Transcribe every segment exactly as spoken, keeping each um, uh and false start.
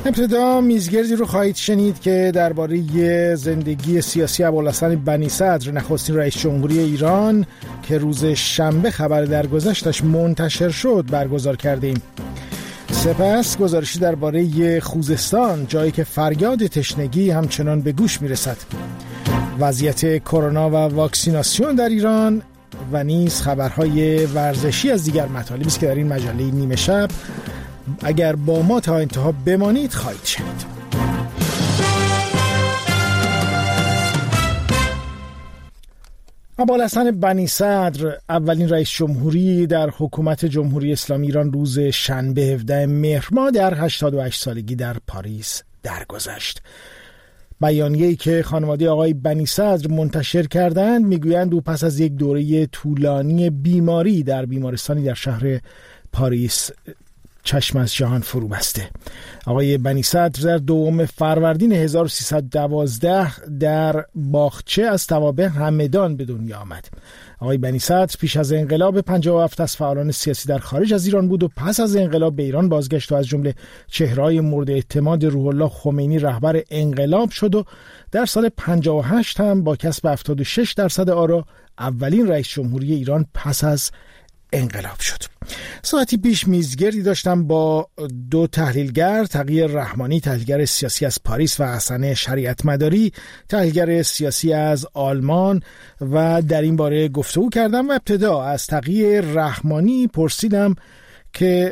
ابتدا میزگردی رو خواهید شنید که درباره زندگی سیاسی ابوالحسن بنی صدر نخستین رئیس جمهوری ایران که روز شنبه خبر درگذشتش منتشر شد برگزار کردیم. سپس گزارشی درباره خوزستان، جایی که فریاد تشنگی همچنان به گوش میرسد، وضعیت کرونا و واکسیناسیون در ایران و نیز خبرهای ورزشی از دیگر مطالبی است که در این مجله نیمه شب اگر با ما تا انتها بمانید خواهید شنید. ابوالحسن بنی صدر اولین رئیس جمهوری در حکومت جمهوری اسلامی ایران روز شنبه هفدهم مهر ماه در هشتاد و هشت سالگی در پاریس درگذشت. بیانیه‌ای که خانواده آقای بنی صدر منتشر کردند میگویند او پس از یک دوره طولانی بیماری در بیمارستانی در شهر پاریس چشم از جهان فرو بسته. آقای بنی صدر در دوم فروردین هزار و سیصد و دوازده در باغچه از توابع همدان به دنیا آمد. آقای بنی صدر پیش از انقلاب پنجاه و هفت از فعالان سیاسی در خارج از ایران بود و پس از انقلاب به ایران بازگشت و از جمله چهره‌های مورد اعتماد روح الله خمینی رهبر انقلاب شد و در سال پنجاه و هشت هم با کسب هفتاد و شش درصد آرا اولین رئیس جمهوری ایران پس از انقلاب شد. ساعتی پیش میزگردی داشتم با دو تحلیلگر، تقی رحمانی تحلیلگر سیاسی از پاریس و حسن شریعت مداری تحلیلگر سیاسی از آلمان و در این باره گفتگو کردم و ابتدا از تقی رحمانی پرسیدم که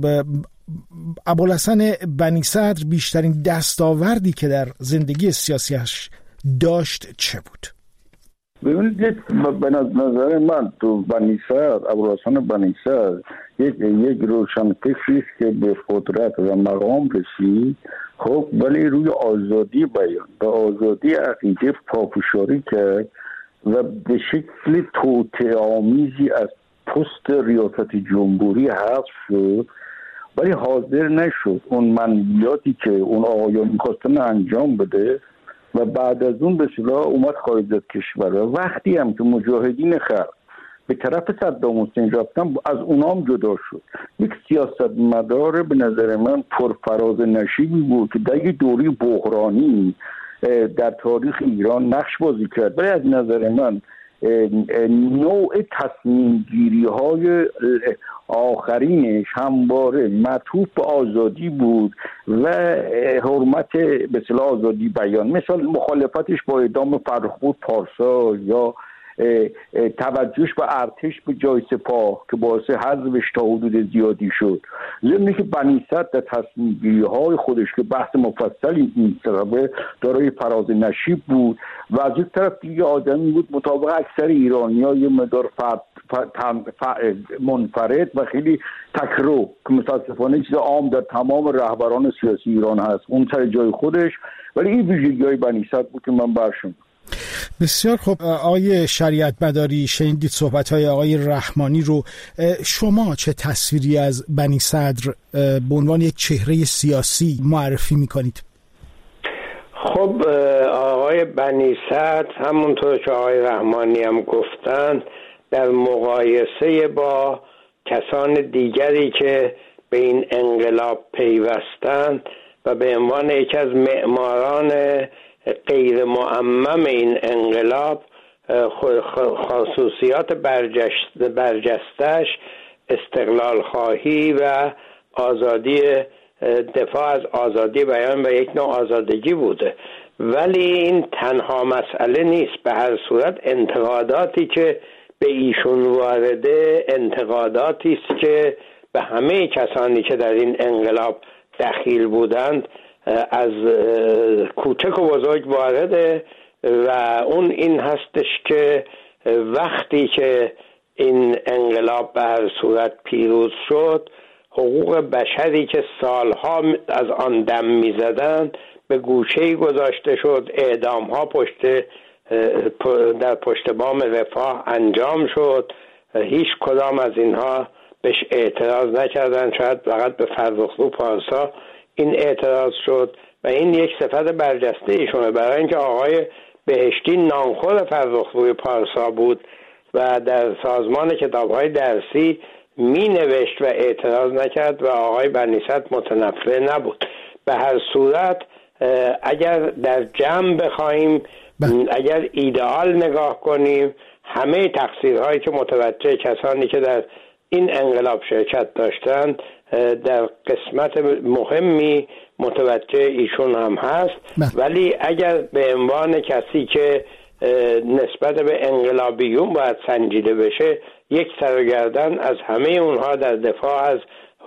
ابوالحسن بنی صدر بیشترین دستاوردی که در زندگی سیاسیش داشت چه بود؟ ببینید به نظر من تو بنی صدر، ابوالحسن بنی صدر یک یک روشنفکری است که به قدرت و مقام رسید، خب ولی روی آزادی بیان و آزادی عقیده پافشاری کرد و به شکل توطئه‌آمیزی از پست ریاست جمهوری حذف شد، ولی حاضر نشد اون منویاتی که اون آقایان می‌خواستن انجام بده و بعد از اون به اصطلاح اومد خارج از کشور. و وقتی هم که مجاهدین خلق به طرف صدام حسین رفتن از اونام جدا شد. یک سیاستمدار به نظر من پرفراز نشیبی بود که در یک دوری بحرانی در تاریخ ایران نقش بازی کرد، ولی از نظر من نوع تصمیم گیری های آخرینش همواره معطوف به آزادی بود و حرمت به اصطلاح آزادی بیان، مثل مخالفتش با اعدام فرخپور پارسا یا توجهش به ارتش به جای سپاه که باعث حذفش تا حدود زیادی شد. ضمن که بنی صدر در تصمیم گیری های خودش که بحث مفصلی این طرفه دارای فراز نشیب بود و از یک طرف دیگه آدمی بود مطابق اکثر ایرانی‌ها یه مقدار منفرد و خیلی تکرو که متاسفانه چیز عام در تمام رهبران سیاسی ایران هست، اون سر جای خودش، ولی این ویژگی‌های بنی صدر بود که من برشون. بسیار خب آقای شریعت مداری، شنیدید صحبت‌های آقای رحمانی رو. شما چه تصویری از بنی صدر به عنوان یک چهره سیاسی معرفی می‌کنید؟ خب آقای بنی صدر همونطور که آقای رحمانی هم گفتن در مقایسه با کسان دیگری که به این انقلاب پیوستند و به عنوان یکی از معماران غیر معمم این انقلاب خصوصیات برجستش استقلال خواهی و آزادی دفاع از آزادی بیان و یک نوع آزادگی بوده، ولی این تنها مسئله نیست. به هر صورت انتقاداتی که به ایشون وارده انتقاداتی است که به همه کسانی که در این انقلاب دخیل بودند از کوچک و بزرگ وارده و اون این هستش که وقتی که این انقلاب به هر صورت پیروز شد، حقوق بشری که سالها از آن دم می‌زدند به گوشه‌ای گذاشته شد، اعدام‌ها پشت در پشت بام رفاه انجام شد، هیچ کدام از اینها بهش اعتراض نکردن، شاید فقط به فرخرو پارسا این اعتراض شد و این یک صفت برجسته ایشونه، برای اینکه آقای بهشتی نانخور فرخروی پارسا بود و در سازمان کتاب‌های درسی می نوشت و اعتراض نکرد و آقای بنی صدر متنفر نبود. به هر صورت اگر در جمع بخوایم، اگر ایدئال نگاه کنیم، همه تقصیرهایی که متوجه کسانی که در این انقلاب شرکت داشتند در قسمت مهمی متوجه ایشون هم هست. ولی اگر به عنوان کسی که نسبت به انقلابیون باید سنجیده بشه، یک سرگردن از همه اونها در دفاع از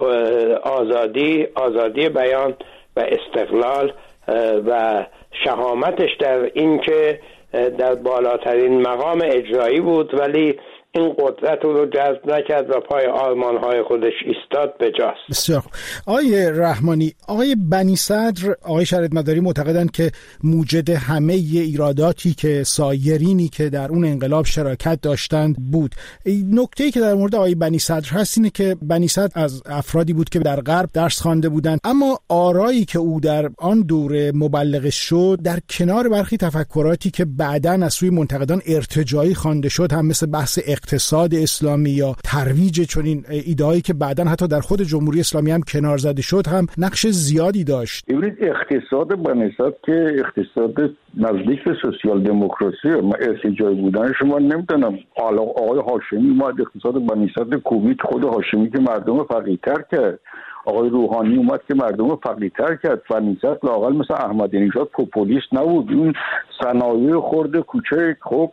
آزادی آزادی بیان و استقلال و شهامتش در این که در بالاترین مقام اجرایی بود ولی این قدرت رو جذب نکرد و پای آرمان‌های خودش ایستاد به جاست. بسیار خوب. آقای رحمانی، آقای بنی صدر، آقای شریعت مداری معتقدند که موجد همه ایراداتی که سایرینی که در اون انقلاب شراکت داشتند بود. نکته‌ای که در مورد آقای بنی صدر هست اینه که بنی صدر از افرادی بود که در غرب درس خوانده بودند، اما آرایی که او در آن دوره مبلغ شد در کنار برخی تفکراتی که بعداً از سوی منتقدان ارتجاعی خوانده شد، هم مثل بحث اقتصاد اسلامی یا ترویج چنین ایده‌ای که بعداً حتی در خود جمهوری اسلامی هم کنار زده شد، هم نقش زیادی داشت. ببینید اقتصاد بنی‌صدر که اقتصاد نزدیک به سوسیال دموکراسی، ما ارتجاعی بودن شما نمیدونم. آقای هاشمی اومد اقتصاد بنی‌صدر کوبید، خود هاشمی که مردم فقیرتر کرد، آقای روحانی اومد که مردم فقیرتر کرد. بنی‌صدر لااقل مثل احمدی نژاد پوپولیست نبود، این صنایع خرد کوچک خب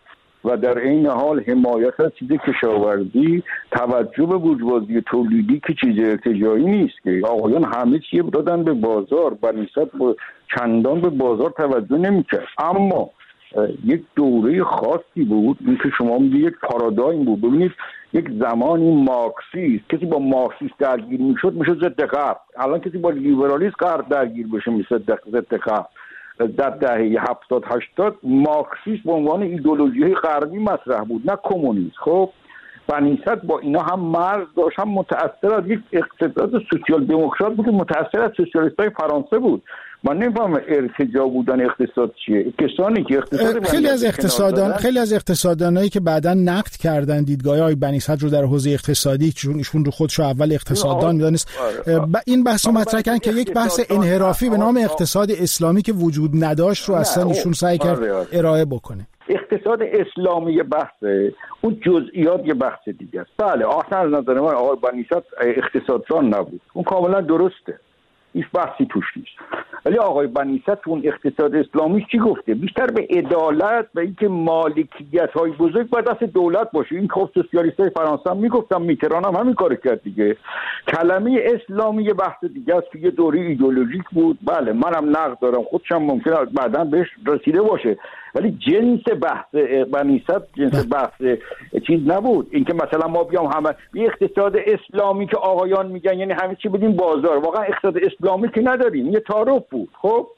و در این حال حمایت از چیز کشاورزی، توجه به بورژوازی تولیدی که چیز ارتجاعی نیست که آقایان همه چیه دادن به بازار. بنی صدر چندان به بازار توجه نمی‌کرد، اما یک دوره خاصی بود این که شما میگید یک پارادایم بود. ببینید یک زمانی مارکسیست، کسی با مارکسیست درگیر میشد میشه ضد غرب. الان کسی با لیبرالیسم غرب درگیر بشه میشه ضد غرب. در دهه هفتاد هشتاد مارکسیسم به عنوان ایدئولوژی غربی مطرح بود، نه کمونیسم. خب بنی صدر با اینا هم مرز داشت، هم متأثر از یک اقتصاد سوسیال دموکرات بود، متأثر از سوسیالیست‌های فرانسه بود. من نمی‌فهمم ارتجاع بودن اقتصاد چیه. کسانی که اقتصاد خیلی از اقتصاددان خیلی از اقتصاددانایی که بعداً نقد کردن دیدگاه های بنی صدر رو در حوزه اقتصادی، چون ایشون رو خودشو اول اقتصاددان می‌دونست، این بحثو مطرح کردن که یک بحث انحرافی به نام اقتصاد اسلامی که وجود نداشت رو اصلا ایشون سعی کرد ارائه بکنه. اقتصاد اسلامی بحثه، اون جزئیات یه بحث دیگه است. بله اصلا از نظر من آقای بنی صدر اقتصاددان نبود، اون کاملا درسته، هیچ بحثی توش نیست. ولی آقای بنی صدر اون اقتصاد اسلامی چی گفته؟ بیشتر به عدالت و اینکه مالکیت‌های بزرگ باید دست دولت باشه. این خب سوسیالیست‌های فرانسه هم میگفتن، میتران هم همین کارو کرد دیگه. کلمه اسلامی یه بحث دیگه است که یه دوره ایدئولوژیک بود. بله منم نقد دارم، خودشم ممکنه بعداً بهش رسیده باشه، ولی جنس بحث بنی صدر جنس بحث چیز نبود. اینکه مثلا ما بیام همه یه اقتصاد اسلامی که آقایان میگن یعنی همه چی بدیم بازار، واقعا اقتصاد اسلامی که نداریم، یه تعارف بود. خب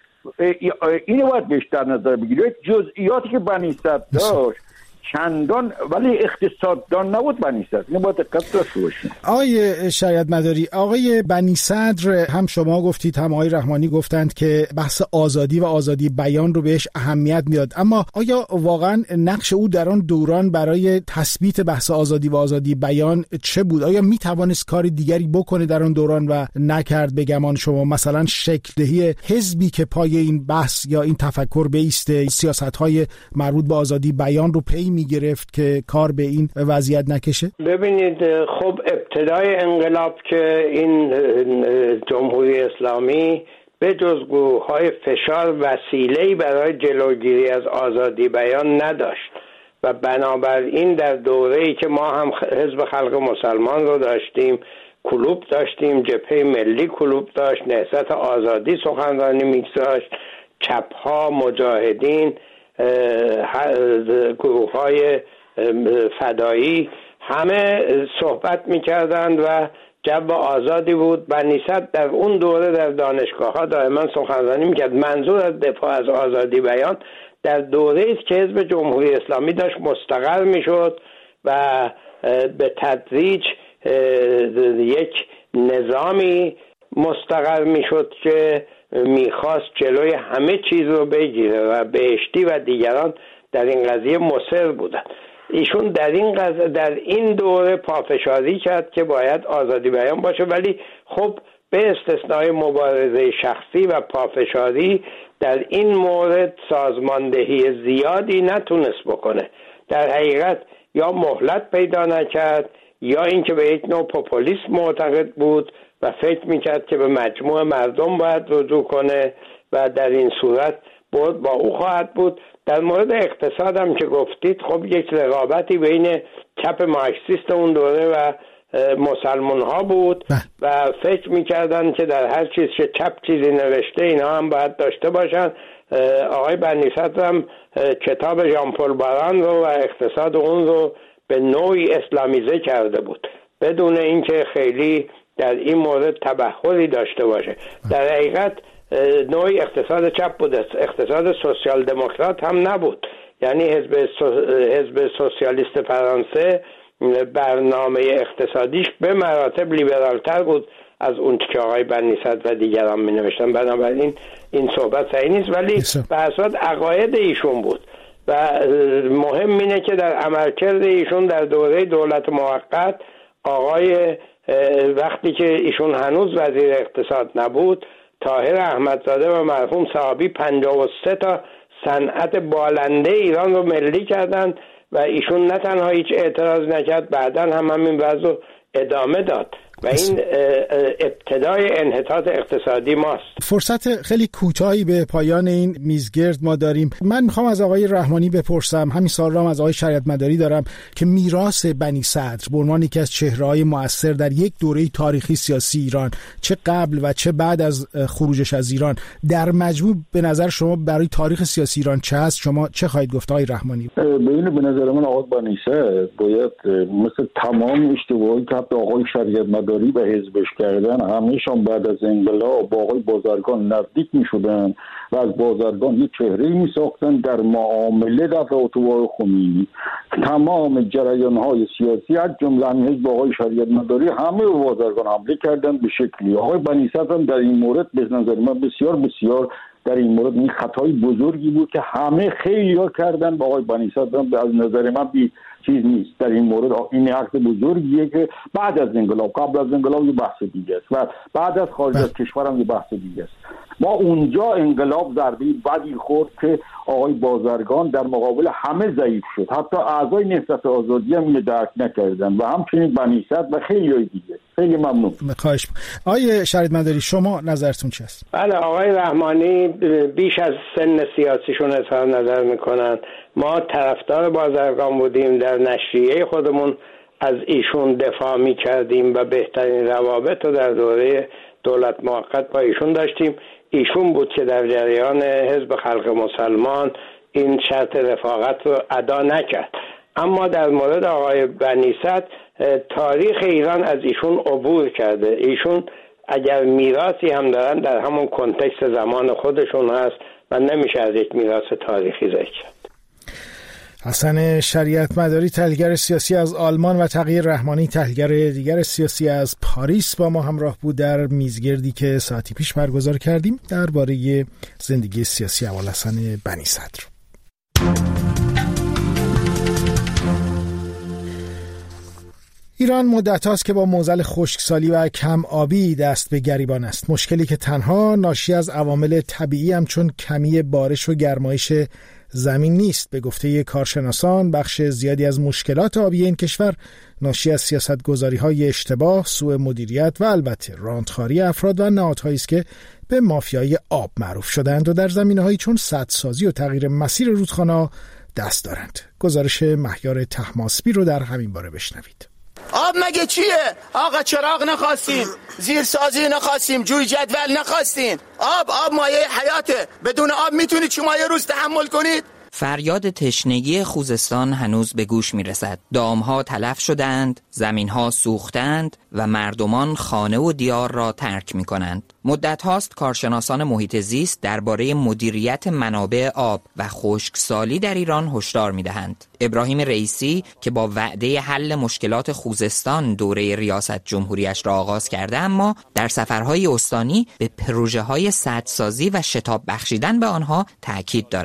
اینو باید بهش در نظر بگیرید. جزئیاتی که بنی صدر داشت چندان ولی اقتصاددان نبود بنی صدر، اینو باید دقت داشته باشیم. آقای شریعت مداری، آقای بنی صدر هم شما گفتید هم آقای رحمانی گفتند که بحث آزادی و آزادی بیان رو بهش اهمیت میداد، اما آیا واقعا نقش او در آن دوران برای تثبیت بحث آزادی و آزادی بیان چه بود؟ آیا میتوانست کار دیگری بکنه در آن دوران و نکرد به گمان شما؟ مثلا شکل دهی حزبی که پای این بحث یا این تفکر بیسته، سیاست‌های مربوط به آزادی بیان رو پی میگرفت که کار به این وضعیت نکشه؟ ببینید خب ابتدای انقلاب که این جمهوری اسلامی به جز گروه‌های فشار وسیله‌ای برای جلوگیری از آزادی بیان نداشت و بنابراین در دوره‌ای که ما هم حزب خلق مسلمان رو داشتیم، کلوب داشتیم، جبهه ملی کلوب داشت، نهضت آزادی سخنرانی می‌گذاشت، چپ‌ها، مجاهدین، گروه های فدایی همه صحبت میکردند و جو آزادی بود. بنی صدر در اون دوره در دانشگاه ها دائما سخنرانی میکرد. منظور از دفاع از آزادی بیان در دوره است که حزب جمهوری اسلامی داشت مستقر میشد و به تدریج یک نظامی مستقر میشد که میخواست جلوی همه چیز رو بگیره و بهشتی و دیگران در این قضیه مصر بودن. ایشون در این قضیه در این دوره پافشاری کرد که باید آزادی بیان باشه، ولی خب به استثنای مبارزه شخصی و پافشاری در این مورد سازماندهی زیادی نتونست بکنه. در حقیقت یا مهلت پیدا نکرد یا اینکه به یک نوع پوپولیسم معتقد بود و فکر میکرد که به مجموع مردم باید رجوع کنه و در این صورت بود با او خواهد بود. در مورد اقتصاد هم که گفتید، خب یک رقابتی بین چپ مارکسیست اون دوره و مسلمان ها بود و فکر میکردن که در هر چیز که چپ چیزی نوشته اینا هم باید داشته باشن. آقای بنی صدر هم کتاب ژان پل باران رو و اقتصاد اون رو به نوعی اسلامیزه کرده بود بدون اینکه خیلی در این مورد تبحری داشته باشه. در حقیقت نوعی اقتصاد چپ بود، اقتصاد سوسیال دموکرات هم نبود. یعنی حزب حزب سوسیالیست فرانسه برنامه اقتصادیش به مراتب لیبرالتر بود از اون که آقای بنی صدر و دیگران می نوشتن. بنابراین این صحبت صحیح نیست، ولی به اساس عقاید ایشون بود و مهم اینه که در عملکرد ایشون در دوره دولت موقت، آقای وقتی که ایشون هنوز وزیر اقتصاد نبود، طاهر احمدزاده و مرحوم صحابی پنجاه و سه تا صنعت بالنده ایران رو ملی کردند و ایشون نه تنها هیچ اعتراض نکرد، بعداً هم همین وضع رو ادامه داد و این ابتدای انحطاط اقتصادی ماست. فرصت خیلی کوتاهی به پایان این میزگرد ما داریم. من میخوام از آقای رحمانی بپرسم، همین سوال را هم از آقای شریعت مداری دارم، که میراث بنی صدر به عنوان یکی از چهره‌های مؤثر در یک دوره تاریخی سیاسی ایران، چه قبل و چه بعد از خروجش از ایران، در مجموع به نظر شما برای تاریخ سیاسی ایران چه هست؟ شما چه خواهید گفت آقای رحمانی؟ ببین، به نظر من آقای بنی صدر باید مثل تمام اشتباهی که آقای شریعت مداری به حزبش کردن، همه‌شان بعد از انقلاب با آقای بازرگان نزدیک می‌شدن و از بازرگان یک چهره‌ای می‌ساختن در معامله در رابطه با خمینی. تمام جریان‌های سیاسی از جمله حزب آقای شریعت مداری همه به بازرگان حمله کردن به شکلی. آقای بنی صدر هم در این مورد به نظر من بسیار بسیار در این مورد این خطای بزرگی بود که همه خیلی‌ها کردن. با آقای بنی صدر هم از نظر من بی چیز نیست در این مورد. این عقد بزرگیه که بعد از انقلاب، قبل از انقلاب یه بحث دیگه است و بعد از خارج از کشور هم یه بحث دیگه است. ما اونجا انقلاب ضربه بدی خورد که آقای بازرگان در مقابل همه ضعیف شد، حتی اعضای نهضت آزادی هم اینو درک نکردن و همچنین بنی صدر و خیلی های دیگه. خیلی ممنون. خواهش. آقای شریعت مداری، شما نظرتون چی است؟ بله، آقای رحمانی بیش از سن سیاسیشون اظهار نظر میکنن. ما طرفدار بازرگان بودیم، در نشریه خودمون از ایشون دفاع میکردیم و بهترین روابط رو در دوره دولت موقت با ایشون داشتیم. ایشون بود که در جریان حزب خلق مسلمان این شرط رفاقت رو ادا نکرد. اما در مورد آقای بنی صدر، تاریخ ایران از ایشون عبور کرده. ایشون اگر میراثی هم دارن در همون کنتکست زمان خودشون هست و نمیشه از یک میراث تاریخی ذکر کرد. حسن شریعت مداری، تحلیلگر سیاسی از آلمان، و تقی رحمانی، تحلیلگر دیگر سیاسی از پاریس، با ما همراه بود در میزگردی که ساعتی پیش برگزار کردیم درباره زندگی سیاسی ابوالحسن بنی صدر. ایران مدت هاست که با معضل خشکسالی و کم آبی دست به گریبان است. مشکلی که تنها ناشی از عوامل طبیعی همچون کمی بارش و گرمایش زمین نیست. به گفته کارشناسان، بخش زیادی از مشکلات آبی این کشور ناشی از سیاستگذاری‌های اشتباه، سوء مدیریت و البته راندخواری افراد و نهادهایی است که به مافیای آب معروف شدند و در زمینه‌هایی چون سدسازی و تغییر مسیر رودخانه‌ها دست دارند. گزارش مهیار طهماسبی رو در همین باره بشنوید. آب مگه چیه؟ آقا چراغ نخواستیم، زیرسازی نخواستیم، جوی جدول نخواستیم. آب آب مایه حیاته. بدون آب میتونید شما یه روز تحمل کنید؟ فریاد تشنگی خوزستان هنوز به گوش میرسد. دامها تلف شدند، زمینها سوختند و مردمان خانه و دیار را ترک میکنند. مدت هاست کارشناسان محیط زیست درباره مدیریت منابع آب و خشکسالی در ایران هشدار میدهند. ابراهیم رئیسی که با وعده حل مشکلات خوزستان دوره ریاست جمهوریش را آغاز کرده، اما در سفرهای استانی به پروژه‌های سدسازی و شتاب بخشیدن به آنها تأکید دارد.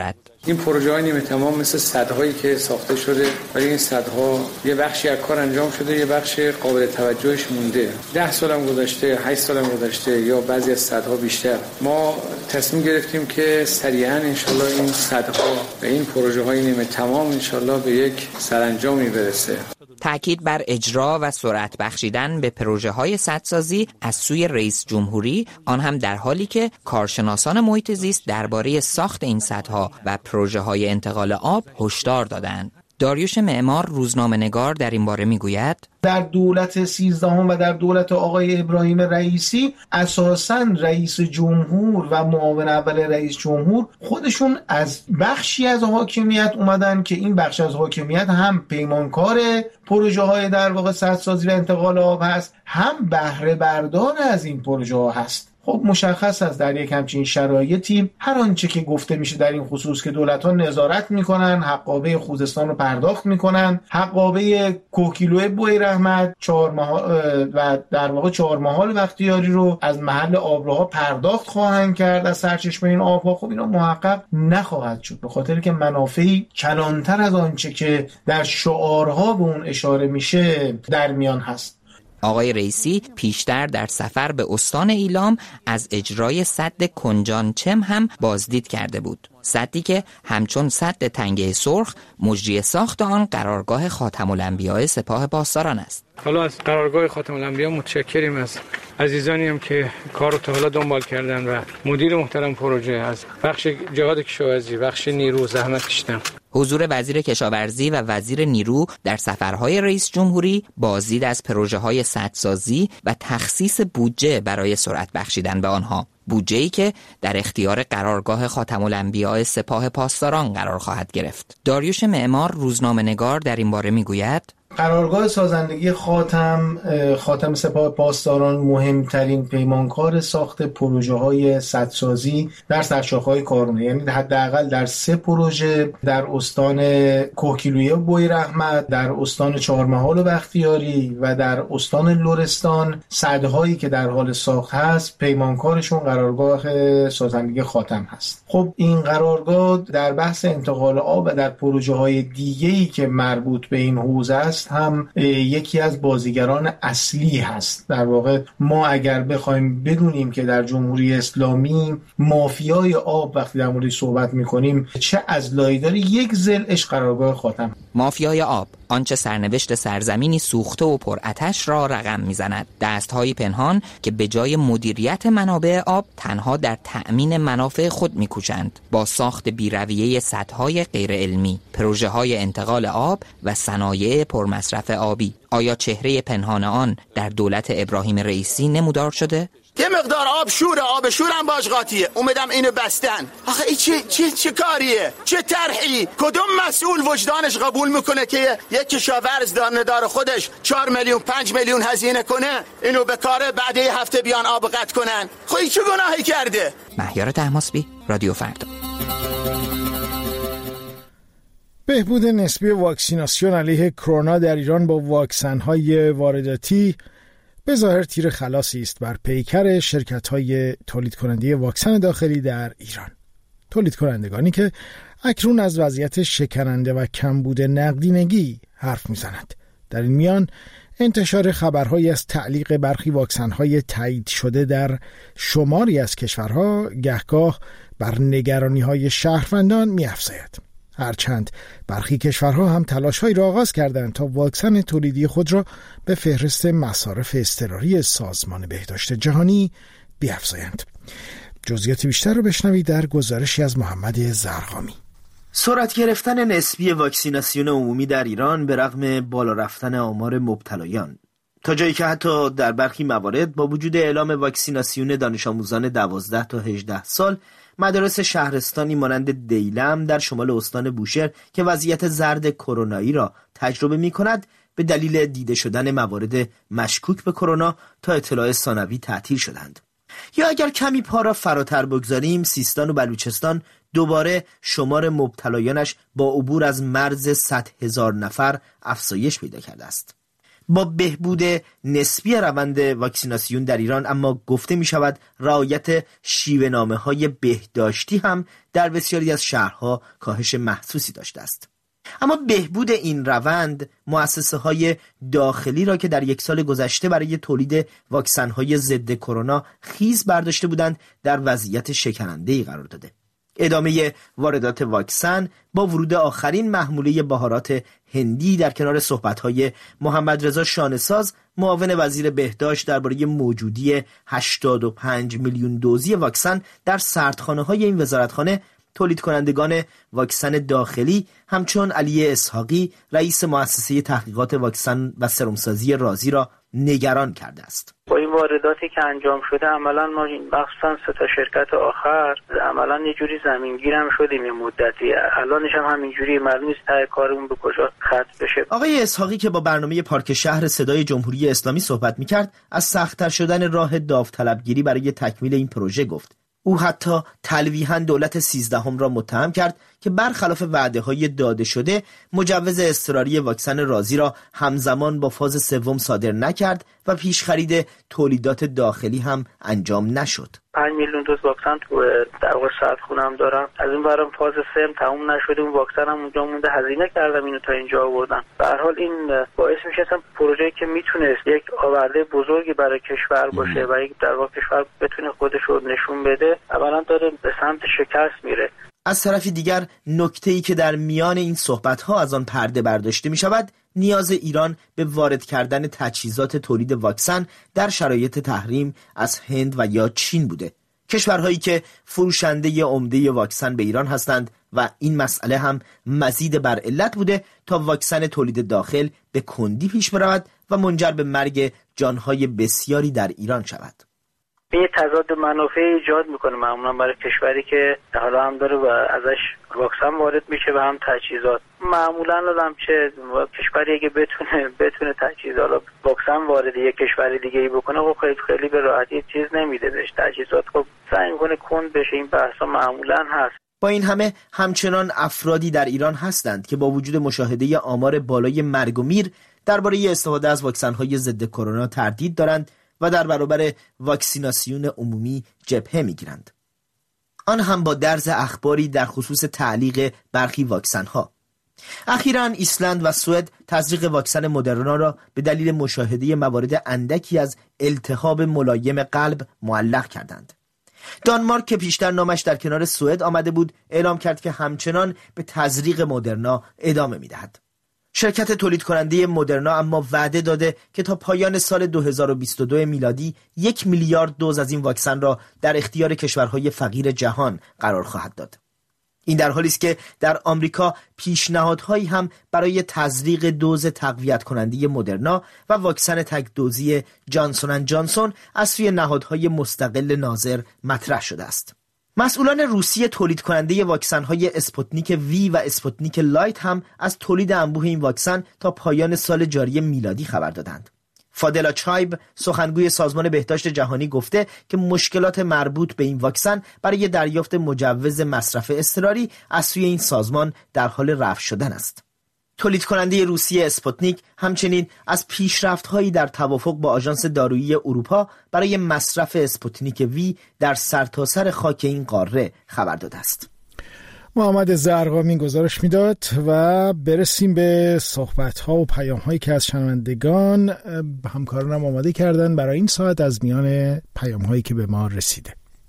این پروژه‌های نیمه تمام مثل سدهایی که ساخته شده، ولی این سدها یه بخشی از کار انجام شده، یه بخش قابل توجهش مونده. ده سالم گذشته، هشت سالم گذشته یا بعضی از سدها بیشتر. ما تصمیم گرفتیم که سریعاً انشالله این سدها و این پروژه‌های نیمه تمام انشالله به یک سرانجامی برسه. تأکید بر اجرا و سرعت بخشیدن به پروژه‌های سدسازی از سوی رئیس جمهوری، آن هم در حالی که کارشناسان محیط زیست درباره ساخت این سدها و پروژه‌های انتقال آب هشدار دادند. داریوش معمار روزنامه‌نگار در این باره میگوید در دولت سیزدهم و در دولت آقای ابراهیم رئیسی اساساً رئیس جمهور و معاون اول رئیس جمهور خودشون از بخشی از حاکمیت اومدن که این بخش از حاکمیت هم پیمانکار پروژه های در واقع سدسازی و انتقال آب هست، هم بهره بردار از این پروژه ها هست. خب مشخص است در یک همچین شرایطی هر آنچه که گفته میشه در این خصوص که دولت‌ها نظارت میکنن، حقابه خوزستان رو پرداخت میکنن، حقابه کوهگیلوی بویراحمد چهار ماه و در واقع چهار ماهال بختیاری رو از محل آبراها پرداخت خواهند کرد از سرچشمه این آبها، خب اینا محقق نخواهد شد، به خاطر که منافعی کلانتر از آنچه که در شعارها به اون اشاره میشه در میان هست. آقای رئیسی پیشتر در سفر به استان ایلام از اجرای سد کنجانچم هم بازدید کرده بود. سدی که همچون سد تنگه سرخ مجری ساخت آن قرارگاه خاتم الانبیاء سپاه پاسداران است. حالا از قرارگاه خاتم الانبیاء متشکریم از عزیزانی هم که کار رو تا حالا دنبال کردن و مدیر محترم پروژه از بخش جهاد کشاورزی، بخش نیرو زحمت کشیدن. حضور وزیر کشاورزی و وزیر نیرو در سفرهای رئیس جمهوری بازدید از پروژه‌های سدسازی و تخصیص بودجه برای سرعت بخشیدن به آنها، بودجه‌ای که در اختیار قرارگاه خاتم الانبیاء سپاه پاسداران قرار خواهد گرفت. داریوش معمار روزنامه‌نگار در این باره میگوید قرارگاه سازندگی خاتم خاتم سپاه پاسداران مهمترین پیمانکار ساخت پروژه های سدسازی در سرشاخه‌های کارونه، یعنی حداقل در سه پروژه در استان کوهگیلوی بویراحمد، در استان چهارمحال و بختیاری و در استان لرستان سدهایی که در حال ساخت هست پیمانکارشون قرارگاه سازندگی خاتم هست. خب این قرارگاه در بحث انتقال آب و در پروژه های دیگه‌ای که مربوط به این حوزه است هم یکی از بازیگران اصلی هست. در واقع ما اگر بخوایم بدونیم که در جمهوری اسلامی مافیای آب وقتی در موردش صحبت میکنیم چه ازلایی داره، یک ضلعش قرارگاه خاتم. مافیای آب آنچه سرنوشت سرزمینی سوخته و پر آتش را رقم میزند، دست‌های پنهان که به جای مدیریت منابع آب تنها در تأمین منافع خود میکوشند، با ساخت بی‌رویه سدهای غیر علمی، پروژه‌های انتقال آب و صنایع پرمصرف آبی. آیا چهره پنهان آن در دولت ابراهیم رئیسی نمودار شده؟ یه مقدار آب شوره، آب شورم باش قاطیه، اومدم اینو بستن. آخه این چه چه چه کاریه؟ چه طرحی؟ کدوم مسئول وجدانش قبول میکنه که یک کشاورز دانه‌دار خودش چهار میلیون پنج میلیون هزینه کنه اینو به کار بعد یه هفته بیان آب قطع کنن؟ خب این چه گناهی کرده؟ مهیار طهماسبی، رادیو فردا. بهبود نسبی واکسیناسیون علیه کرونا در ایران با واکسن‌های وارداتی به ظاهر تیر خلاصی است بر پیکر شرکت‌های تولید کننده واکسن داخلی در ایران. تولید کنندگانی که اکنون از وضعیت شکننده و کمبود نقدینگی حرف می‌زنند. در این میان انتشار خبرهایی از تعلیق برخی واکسن‌های تایید شده در شماری از کشورها گهگاه بر نگرانی‌های شهروندان می‌افزاید. هرچند برخی کشورها هم تلاش‌هایی را آغاز کردند تا واکسن تولیدی خود را به فهرست مصارف اضطراری سازمان بهداشت جهانی بیفزایند. جزئیات بیشتر را بشنوید در گزارشی از محمد زرقامی. سرعت گرفتن نسبی واکسیناسیون عمومی در ایران به رغم بالا رفتن آمار مبتلایان، تا جایی که حتی در برخی موارد با وجود اعلام واکسیناسیون دانش آموزان دوازده تا هجده سال، مدارس شهرستانی مانند دیلم در شمال استان بوشهر که وضعیت زرد کرونایی را تجربه می کند به دلیل دیده شدن موارد مشکوک به کرونا تا اطلاع ثانوی تعطیل شدند. یا اگر کمی پا را فراتر بگذاریم، سیستان و بلوچستان دوباره شمار مبتلایانش با عبور از مرز صد هزار نفر افزایش پیدا کرده است. با بهبود نسبی روند واکسیناسیون در ایران اما گفته می شود رعایت شیوه‌نامه های بهداشتی هم در بسیاری از شهرها کاهش محسوسی داشته است. اما بهبود این روند مؤسسه های داخلی را که در یک سال گذشته برای تولید واکسن های ضد کرونا خیز برداشته بودند در وضعیت شکننده‌ای قرار داده. ادامه واردات واکسن با ورود آخرین محموله بهارات هندی در کنار صحبت‌های محمد رضا شانه‌ساز معاون وزیر بهداشت درباره موجودی هشتاد و پنج میلیون دوزی واکسن در سردخانه‌های این وزارتخانه، تولید کنندگان واکسن داخلی همچون علی اسحاقی رئیس مؤسسه تحقیقات واکسن و سرمسازی رازی را نگران کرده است. با این وارداتی که انجام شده عملاً ما مخصوصاً سه تا شرکت آخر عملاً یه جوری زمینگیر هم شدیم یه مدتی، الانش هم همینجوری معلوم نیست ته کارمون به کجا ختم بشه. آقای اسحاقی که با برنامه پارک شهر صدای جمهوری اسلامی صحبت می‌کرد از سخت‌تر شدن راه داوطلبگیری برای تکمیل این پروژه گفت. او حتی تلویحاً دولت سیزدهم را متهم کرد که برخلاف وعده‌های داده شده مجوز اضطراری واکسن رازی را همزمان با فاز سوم صادر نکرد و پیش خرید تولیدات داخلی هم انجام نشد. پنج میلیون دوز واکسن تو در واقع سردخونه هم دارم. از این برام فاز سوم تموم نشده، اون واکسن هم اونجا مونده، هزینه کردم اینو تا اینجا آوردم. به هر حال این باعث میشه اصلا پروژه‌ای که میتونست یک آورده بزرگی برای کشور باشه و یک در واقع کشور بتونه خودش رو نشون بده، اولا داره به سمت شکست میره. از طرف دیگر نکته‌ای که در میان این صحبت‌ها از آن پرده برداشته می‌شود، نیاز ایران به وارد کردن تجهیزات تولید واکسن در شرایط تحریم از هند و یا چین بوده. کشورهایی که فروشنده عمده واکسن به ایران هستند و این مسئله هم مزید بر علت بوده تا واکسن تولید داخل به کندی پیش برود و منجر به مرگ جانهای بسیاری در ایران شود. این تضاد منافع ایجاد میکنه معمولا برای کشوری که حالا هم داره و ازش واکسن وارد میشه و هم تجهیزات. معمولا هم چه کشوری که بتونه بتونه تجهیزات واکسن وارد یک کشور دیگه ای بکنه خب خیلی خیلی به راحتی چیز نمیده بهش، تجهیزات خب سعی کنه کند بشه. این بحثا معمولا هست. با این همه همچنان افرادی در ایران هستند که با وجود مشاهده آمار بالای مرگ و میر درباره استفاده از واکسن‌های ضد کرونا تردید دارند و در برابر واکسیناسیون عمومی جبهه میگیرند. آن هم با درز اخباری در خصوص تعلیق برخی واکسن‌ها. اخیراً ایسلند و سوئد تزریق واکسن مدرنا را به دلیل مشاهده موارد اندکی از التهاب ملایم قلب معلق کردند. دانمارک که پیشتر نامش در کنار سوئد آمده بود، اعلام کرد که همچنان به تزریق مدرنا ادامه می‌دهد. شرکت تولید کننده مدرنا اما وعده داده که تا پایان سال دو هزار و بیست و دو میلادی یک میلیارد دوز از این واکسن را در اختیار کشورهای فقیر جهان قرار خواهد داد. این در حالی است که در آمریکا پیشنهادهایی هم برای تزریق دوز تقویت کننده مدرنا و واکسن تک دوزی جانسون اند جانسون از سوی نهادهای مستقل ناظر مطرح شده است. مسئولان روسی تولید کننده واکسن‌های اسپوتنیک وی و اسپوتنیک لایت هم از تولید انبوه این واکسن تا پایان سال جاری میلادی خبر دادند. فادلا چایب سخنگوی سازمان بهداشت جهانی گفته که مشکلات مربوط به این واکسن برای دریافت مجوز مصرف اضطراری از سوی این سازمان در حال رفع شدن است. تولید کننده روسی اسپوتنیک همچنین از پیشرفت‌هایی در توافق با آژانس دارویی اروپا برای مصرف اسپوتنیک وی در سرتاسر خاک این قاره خبر داده است. محمد زرقامی گزارش میداد و برسیم به صحبت‌ها و پیام‌هایی که از شنوندگان همکارانم آماده کردن برای این ساعت از میان پیام‌هایی که به ما رسیده.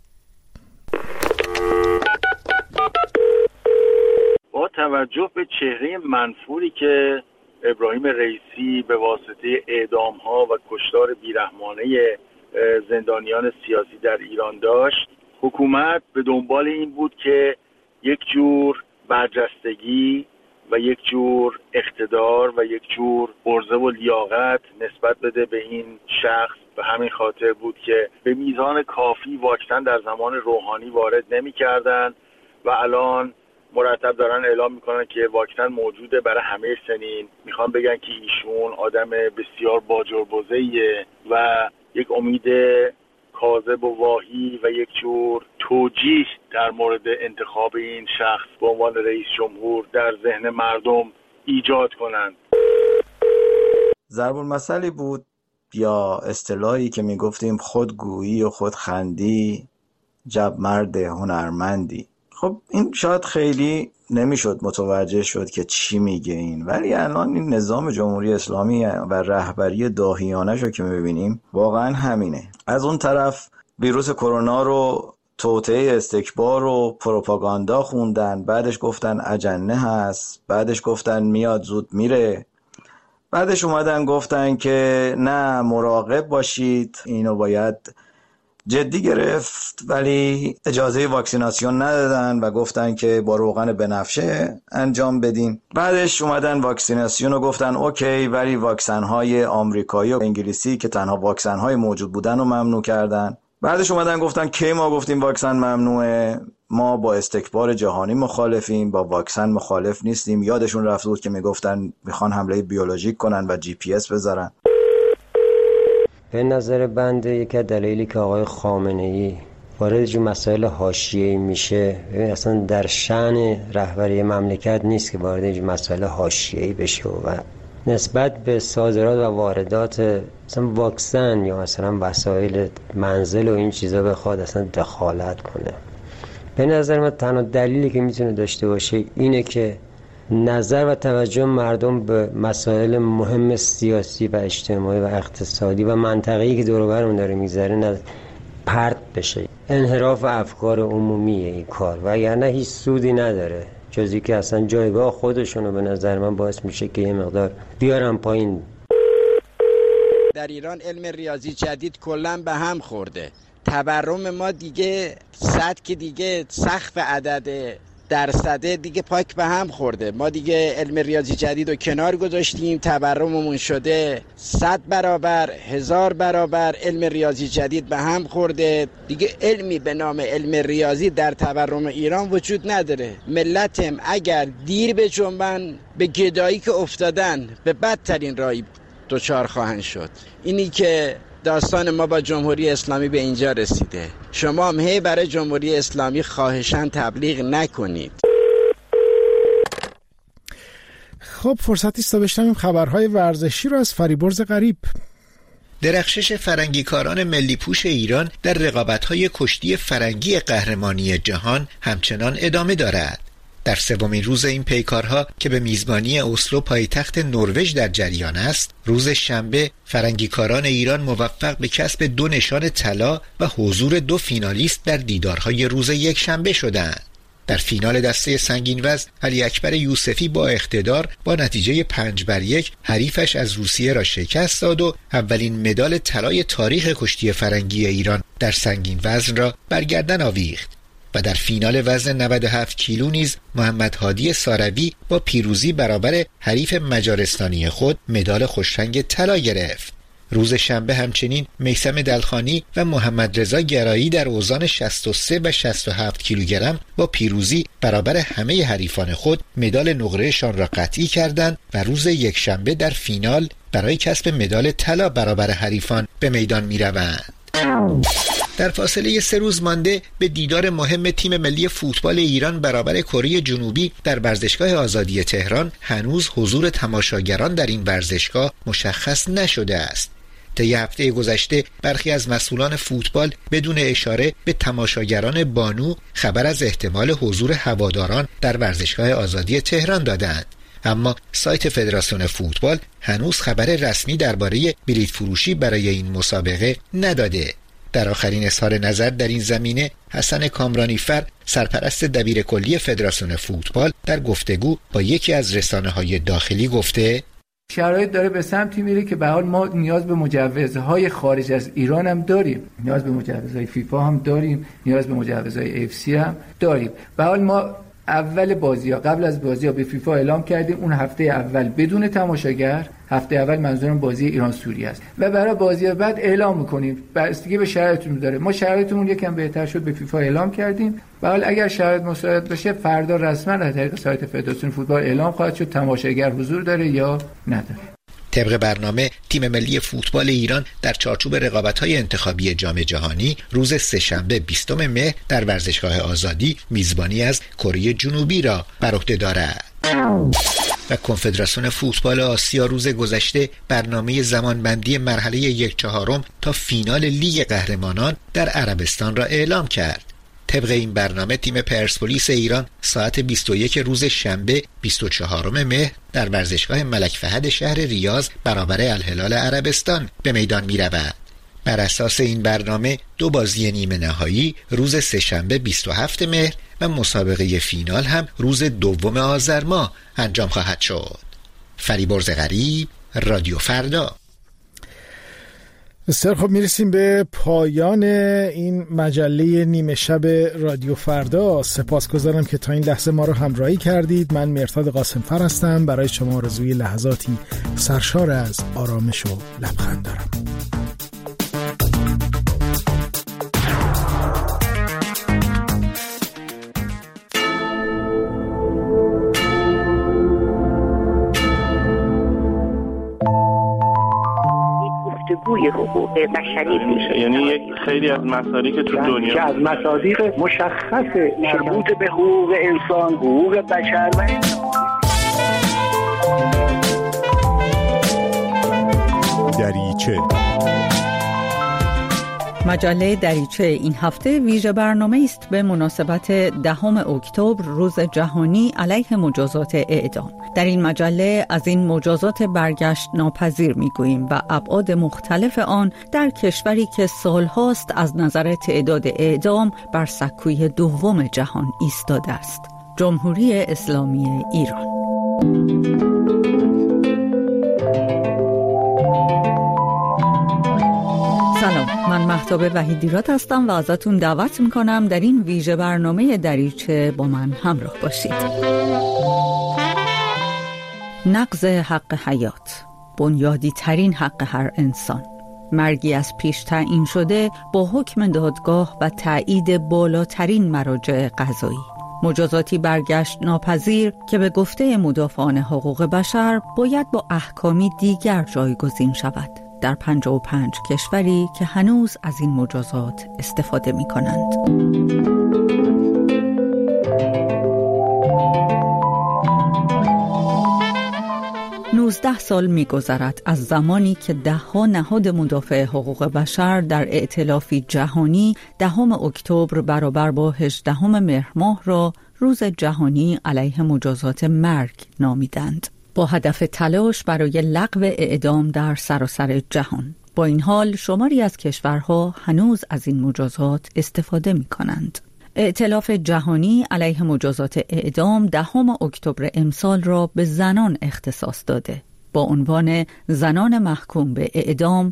با توجه به چهره منفوری که ابراهیم رئیسی به واسطه اعدام‌ها و کشتار بیرحمانه زندانیان سیاسی در ایران داشت، حکومت به دنبال این بود که یک جور برجستگی و یک جور اقتدار و یک جور عرضه و لیاقت نسبت بده به این شخص. به همین خاطر بود که به میزان کافی واکسن در زمان روحانی وارد نمی کردن و الان مرتب دارن اعلام میکنن که واکسن موجوده برای همه سنین. میخوان بگن که ایشون آدم بسیار باجربزه‌ایه و یک امید کاذب و واهی و یک جور توجیه در مورد انتخاب این شخص به عنوان رئیس جمهور در ذهن مردم ایجاد کنند. ضرب المثلی بود یا اصطلاحی که میگفتیم خودگویی و خودخندی جب مرد هنرمندی. خب این شاید خیلی نمیشد متوجه شد که چی میگه این، ولی الان این نظام جمهوری اسلامی و رهبری داهیانه شو که میبینیم واقعا همینه. از اون طرف ویروس کرونا رو توطئه استکبار و پروپاگاندا خوندن، بعدش گفتن اجنه هست، بعدش گفتن میاد زود میره، بعدش اومدن گفتن که نه مراقب باشید، اینو باید جدی گرفت، ولی اجازه واکسیناسیون ندادن و گفتن که با روغن بنفشه انجام بدین. بعدش اومدن واکسیناسیون رو گفتن اوکی، ولی واکسن های آمریکایی و انگلیسی که تنها واکسن های موجود بودن رو ممنوع کردن. بعدش اومدن گفتن کی ما گفتیم واکسن ممنوعه، ما با استکبار جهانی مخالفیم، با واکسن مخالف نیستیم. یادشون رفته بود که میگفتن میخوان حمله بیولوژیک کنن و جی پی اس بذارن. به نظر بنده یکی از دلایلی که آقای خامنه‌ای وارد جو مسائل حاشیه‌ای میشه، ببین اصلا در شأن رهبری مملکت نیست که وارد جو مسائل حاشیه‌ای بشه و نسبت به صادرات و واردات مثلا واکسن یا مثلا وسایل منزل و این چیزا بخواد اصلا دخالت کنه. به نظر من تنها دلیلی که میتونه داشته باشه اینه که نظر و توجه مردم به مسائل مهم سیاسی و اجتماعی و اقتصادی و منطقه‌ای که دور و برمون داره میگذره پرت بشه. انحراف افکار عمومیه این کار و یعنی هیچ سودی نداره، جزی که اصلا جایگاه خودشونو به نظر من باعث میشه که یه مقدار بیارم پایین. در ایران علم ریاضی جدید کلاً به هم خورده. تورم ما دیگه سطح دیگه سقف عدد درصده دیگه پاک به هم خورده. ما دیگه علم ریاضی جدید رو کنار گذاشتیم، تورممون شده صد برابر، هزار برابر. علم ریاضی جدید به هم خورده دیگه. علمی به نام علم ریاضی در تورم ایران وجود نداره. ملتم اگر دیر به جنبن به گدایی که افتادن به بدترین راهی دچار خواهند شد. اینی که داستان ما با جمهوری اسلامی به اینجا رسیده. شما هم هی برای جمهوری اسلامی خواهشاً تبلیغ نکنید. خب فرصتی است تا بشنویم خبرهای ورزشی رو از فریبرز غریب. درخشش فرنگیکاران ملی پوش ایران در رقابت‌های کشتی فرنگی قهرمانی جهان همچنان ادامه دارد. در سومین روز این پیکارها که به میزبانی اسلو پایتخت نروژ در جریان است، روز شنبه فرنگیکاران ایران موفق به کسب دو نشان طلا و حضور دو فینالیست در دیدارهای روز یک شنبه شدند. در فینال دسته سنگین وزن علی اکبر یوسفی با اقتدار با نتیجه پنج بر یک حریفش از روسیه را شکست داد و اولین مدال طلای تاریخ کشتی فرنگی ایران در سنگین وزن را بر گردن آویخت. و در فینال وزن نود و هفت کیلو نیز محمد هادی ساروی با پیروزی برابر حریف مجارستانی خود مدال خوشرنگ طلا گرفت. روز شنبه همچنین میثم دلخانی و محمد رضا گرایی در اوزان شصت و سه و شصت و هفت کیلوگرم با پیروزی برابر همه حریفان خود مدال نقرهشان را قطعی کردند و روز یک شنبه در فینال برای کسب مدال طلا برابر حریفان به میدان می‌روند. در فاصله سه روز مانده به دیدار مهم تیم ملی فوتبال ایران برابر کره جنوبی در ورزشگاه آزادی تهران هنوز حضور تماشاگران در این ورزشگاه مشخص نشده است. طی هفته گذشته برخی از مسئولان فوتبال بدون اشاره به تماشاگران بانو خبر از احتمال حضور هواداران در ورزشگاه آزادی تهران دادند، اما سایت فدراسیون فوتبال هنوز خبر رسمی درباره بلیط فروشی برای این مسابقه نداده. در آخرین اظهار نظر در این زمینه حسن کامرانیفر سرپرست دبیرکلی فدراسیون فوتبال در گفتگو با یکی از رسانه‌های داخلی گفته شرایط داره به سمتی میره که به حال ما نیاز به مجوزهای خارج از ایران هم داریم، نیاز به مجوزهای فیفا هم داریم، نیاز به مجوزهای اف سی هم داریم. به حال ما اول بازی‌ها قبل از بازی‌ها به فیفا اعلام کردیم اون هفته اول بدون تماشاگر، هفته اول منظورم بازی ایران سوریه است و برای بازی بعد اعلام می‌کنیم بستگی به شرایطمون داره. ما شرایطمون یکم بهتر شد به فیفا اعلام کردیم و حالا اگر شرایط مساعد بشه فردا رسما از طریق سایت فدراسیون فوتبال اعلام خواهد شد تماشاگر حضور داره یا نداره. طبق برنامه تیم ملی فوتبال ایران در چارچوب رقابت‌های انتخابی جام جهانی روز سه‌شنبه بیستم مهر در ورزشگاه آزادی میزبانی از کره جنوبی را بر عهده دارد. و کنفدراسیون فوتبال آسیا روز گذشته برنامه زمانبندی مرحله یک چهارم تا فینال لیگ قهرمانان در عربستان را اعلام کرد. طبق این برنامه تیم پرسپولیس ایران ساعت بیست و یک روز شنبه بیست و چهارم مهر در ورزشگاه ملک فهد شهر ریاض برابر الهلال عربستان به میدان می رود. بر اساس این برنامه دو بازی نیمه نهایی روز سه‌شنبه بیست و هفتم مهر و مسابقه فینال هم روز دوم آذر ماه انجام خواهد شد. فریبرز غریب، رادیو فردا. بسیار خب، میرسیم به پایان این مجله نیمه شب رادیو فردا. سپاسگزارم که تا این لحظه ما رو همراهی کردید. من مرداد قاسمفر هستم. برای شما آرزوی لحظاتی سرشار از آرامش و لبخند دارم. گفتگوی حقوق بشری میشه، یعنی یک خیلی از مصادیق تو دنیا که از مصادیق مشخص مربوط به حقوق انسان، حقوق بشر و دریچه. مجله دریچه این هفته ویژه برنامه است به مناسبت دهم اکتبر، روز جهانی علیه مجازات اعدام. در این مجله از این مجازات برگشت ناپذیر میگوییم و ابعاد مختلف آن در کشوری که سالهاست از نظر تعداد اعدام بر سکوی دوم جهان ایستاده است، جمهوری اسلامی ایران. سلام، من مهتاب وحیدیراد هستم و ازتون دعوت میکنم در این ویژه برنامه دریچه با من همراه باشید. نقض حق حیات، بنیادی ترین حق هر انسان. مرگی از پیش تعیین شده با حکم دادگاه و تایید بالاترین مراجع قضایی. مجازاتی برگشت ناپذیر که به گفته مدافعان حقوق بشر باید با احکامی دیگر جایگزین شود در پنجاه و پنج کشوری که هنوز از این مجازات استفاده می کنند. نوزده سال می گذرد از زمانی که ده ها نهاد مدافع حقوق بشر در ائتلافی جهانی دهم اکتبر برابر با هجدهم مهر ماه را روز جهانی علیه مجازات مرگ نامیدند، با هدف تلاش برای لغو اعدام در سراسر جهان. با این حال شماری از کشورها هنوز از این مجازات استفاده می کنند. ائتلاف جهانی علیه مجازات اعدام دهم اکتبر امسال را به زنان اختصاص داده با عنوان زنان محکوم به اعدام،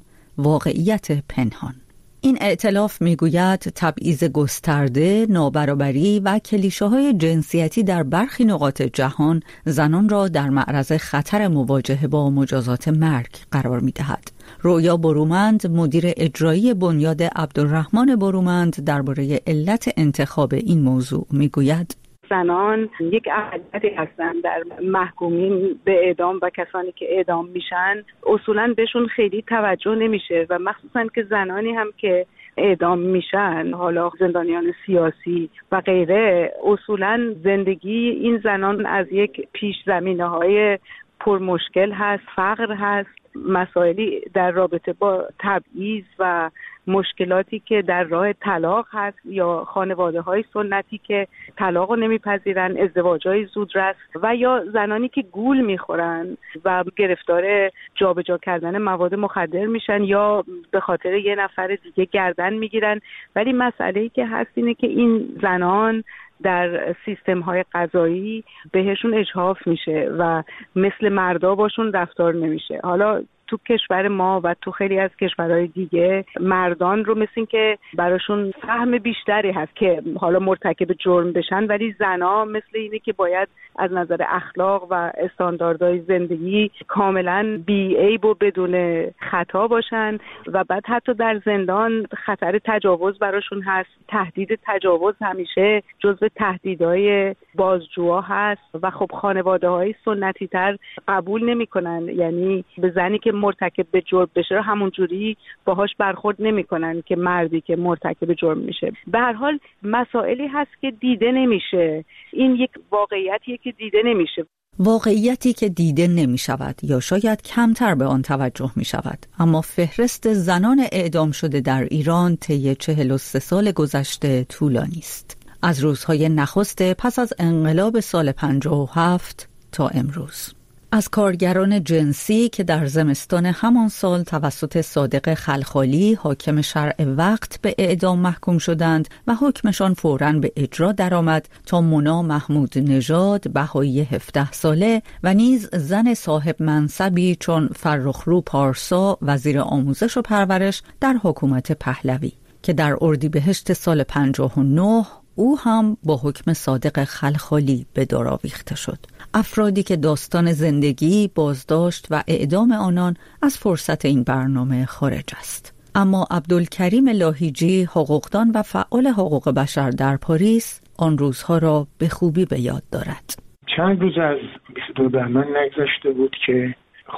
واقعیت پنهان. این ائتلاف میگوید تبعیض گسترده، نابرابری و کلیشه‌های جنسیتی در برخی نقاط جهان زنان را در معرض خطر مواجهه با مجازات مرگ قرار می‌دهد. رویا برومند، مدیر اجرایی بنیاد عبدالرحمن برومند، درباره علت انتخاب این موضوع میگوید: زنان یک اقلیتی هستند در محکومین به اعدام و کسانی که اعدام میشن اصولاً بهشون خیلی توجه نمیشه و مخصوصاً که زنانی هم که اعدام میشن، حالا زندانیان سیاسی و غیره، اصولاً زندگی این زنان از یک پیش زمینه های پرمشکل هست، فقر هست، مسائلی در رابطه با تبعیض و مشکلاتی که در راه طلاق هست یا خانواده های سنتی که طلاق رو نمیپذیرن، ازدواج های زودرس و یا زنانی که گول میخورن و گرفتار جابجا کردن مواد مخدر میشن یا به خاطر یه نفر دیگه گردن میگیرن. ولی مسئله‌ای که هست اینه که این زنان در سیستم های قضایی بهشون اجحاف میشه و مثل مردا باشون رفتار نمیشه. حالا تو کشور ما و تو خیلی از کشورهای دیگه مردان رو مثل این که براشون فهم بیشتری هست که حالا مرتکب جرم بشن، ولی زنا مثل اینه که باید از نظر اخلاق و استانداردهای زندگی کاملا بی عیب و بدون خطا باشن و بعد حتی در زندان خطر تجاوز براشون هست. تهدید تجاوز همیشه جزو تهدیدهای بازجوها هست و خب خانواده های سنتی تر قبول نمی کنن، یعنی به زنی که مرتکب به جرم بشه همون جوری باهاش برخورد نمی کنن که مردی که مرتکب جرم میشه. به هر حال مسائلی هست که دیده نمیشه، این یک واقعیتیه که دیده نمیشه. واقعیتی که دیده نمی شود یا شاید کمتر به آن توجه می شود، اما فهرست زنان اعدام شده در ایران طی چهل و سه سال گذشته طولانی است. از روزهای نخست پس از انقلاب سال پنجاه و هفت تا امروز. از کارگران جنسی که در زمستان همان سال توسط صادق خلخالی حاکم شرع وقت به اعدام محکوم شدند و حکمشان فوراً به اجرا درآمد تا مونا محمود نژاد بهایی هفده ساله و نیز زن صاحب منصبی چون فرخرو پارسا وزیر آموزش و پرورش در حکومت پهلوی که در اردیبهشت سال پنجاه و نه او هم با حکم صادق خلخالی به دار آویخته شد. افرادی که داستان زندگی، بازداشت و اعدام آنان از فرصت این برنامه خارج است. اما عبدالکریم لاهیجی، حقوقدان و فعال حقوق بشر در پاریس، آن روزها را به خوبی به یاد دارد. چند روز از بیست و دو بهمن نگذشته بود که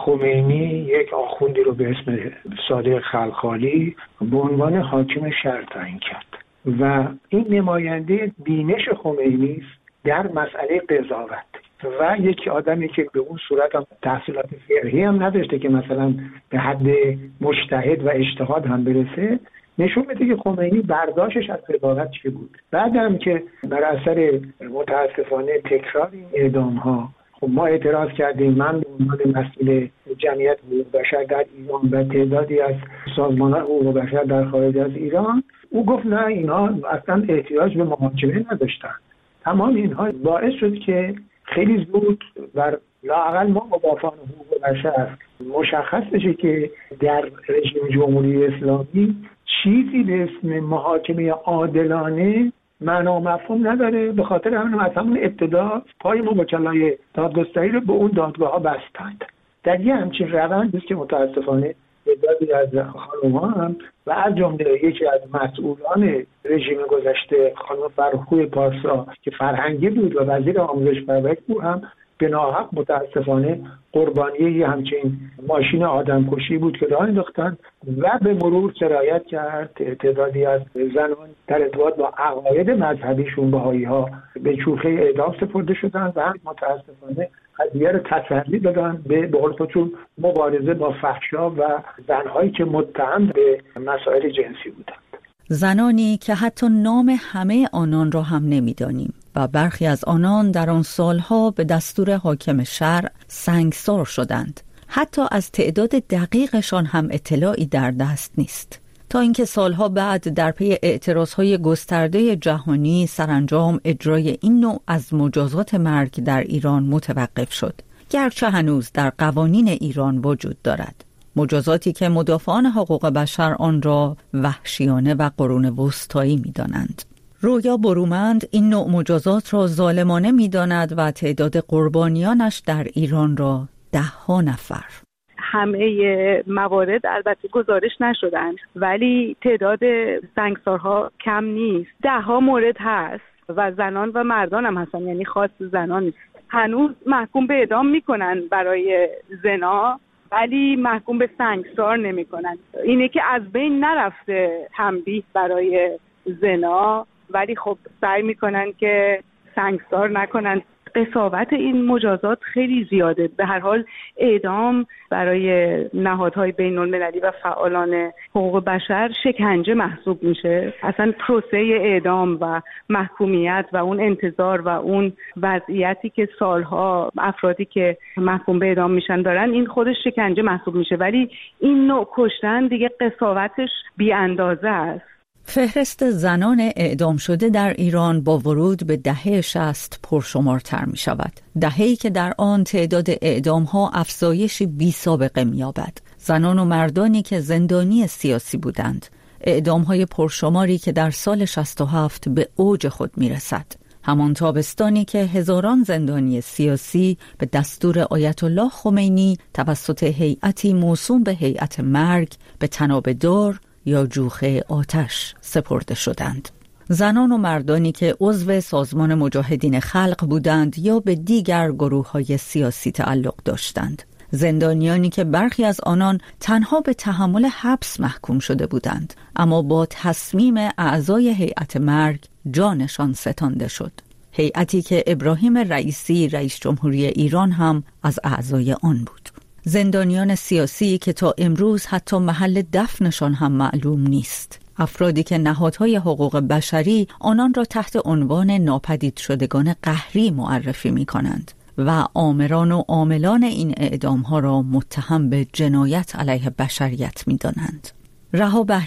خمینی یک آخوندی رو به اسم صادق خلخالی به عنوان حاکم شهر تعیین کرد و این نماینده بینش خمینی است در مسئله قضاوت و یک آدمی که به اون صورت هم تحصیلات فقهی هم نداشته که مثلا به حد مجتهد و اجتهاد هم برسه، نشون میده که خمینی برداشتش از قضاوت چی بود. بعد هم که بر اثر متاسفانه تکرار این اعدام ها خب ما اعتراض کردیم، من به عنوان مسئول جمعیت حقوق بشر در ایران و تعدادی از سازمان‌های حقوق بشر در خارج از ایران، او گفت نه اینها اصلا احتیاج به محاکمه نداشتن. تمام اینها باعث شد که خیلی زود بر لااقل ما مدافعان حقوق بشر مشخص بشه که در رژیم جمهوری اسلامی چیزی به اسم محاکمه عادلانه معنا و مفهوم نداره. به خاطر همین از همون ابتدا پای ما وکلای دادگستری رو به اون دادگاه ها بستند. در یه همچین روندی است که متاسفانه تعدادی از خانم‌ها هم و از جمله یکی از مسئولان رژیم گذشته خانم فرخرو پارسا که فرهنگی بود و وزیر آموزش پرورش بود هم به ناحق متاسفانه قربانی یه همچین ماشین آدمکشی بود که راه انداختن و به مرور سرایت کرد تعدادی از زنان در ارتباط با عقاید مذهبیشون بهائی‌ها به چوخه اعدام سپرده شدن و هم متاسفانه قضیه رو تسلی دادن به به قول خودشون مبارزه با فحشا و زنهایی که متهم به مسائل جنسی بودند. زنانی که حتی نام همه آنان را هم نمی‌دانیم و برخی از آنان در آن سالها به دستور حاکم شرع سنگسار شدند. حتی از تعداد دقیقشان هم اطلاعی در دست نیست. تا اینکه سالها بعد در پی اعتراضهای گسترده جهانی سرانجام اجرای این نوع از مجازات مرگ در ایران متوقف شد، گرچه هنوز در قوانین ایران وجود دارد. مجازاتی که مدافعان حقوق بشر آن را وحشیانه و قرون وسطایی می‌دانند. رویا برومند این نوع مجازات را ظالمانه می‌داند و تعداد قربانیانش در ایران را ده ها نفر. همه موارد البته گزارش نشدن ولی تعداد سنگسارها کم نیست. ده ها مورد هست و زنان و مردان هم هستن، یعنی خاص زنان نیست. هنوز محکوم به اعدام میکنن برای زنا ولی محکوم به سنگسار نمیکنن. اینه که از بین نرفته تنبیه برای زنا ولی خب سعی میکنن که سنگسار نکنن. قساوت این مجازات خیلی زیاده. به هر حال اعدام برای نهادهای بین المللی و فعالان حقوق بشر شکنجه محسوب میشه. اصلا پروسه اعدام و محکومیت و اون انتظار و اون وضعیتی که سالها افرادی که محکوم به اعدام میشن دارن، این خودش شکنجه محسوب میشه، ولی این نوع کشتن دیگه قساوتش بی اندازه است. فهرست زنان اعدام شده در ایران با ورود به دهه شصت پرشمارتر می شود. دهه‌ای که در آن تعداد اعدام ها افزایش بی سابقه می یابد. زنان و مردانی که زندانی سیاسی بودند. اعدام های پرشماری که در سال شصت و هفت به اوج خود می رسد. همان تابستانی که هزاران زندانی سیاسی به دستور آیت الله خمینی توسط هیئتی موسوم به هیئت مرگ به طناب دار یا جوخه آتش سپرده شدند. زنان و مردانی که عضو سازمان مجاهدین خلق بودند یا به دیگر گروه‌های سیاسی تعلق داشتند. زندانیانی که برخی از آنان تنها به تحمل حبس محکوم شده بودند، اما با تصمیم اعضای هیئت مرگ جانشان ستانده شد. هیئتی که ابراهیم رئیسی رئیس جمهوری ایران هم از اعضای آن بود. زندانیان سیاسی که تا امروز حتی محل دفنشان هم معلوم نیست. افرادی که نهادهای حقوق بشری آنان را تحت عنوان ناپدید شدگان قهری معرفی می کنند و آمران و عاملان این اعدامها را متهم به جنایت علیه بشریت می دانند. رها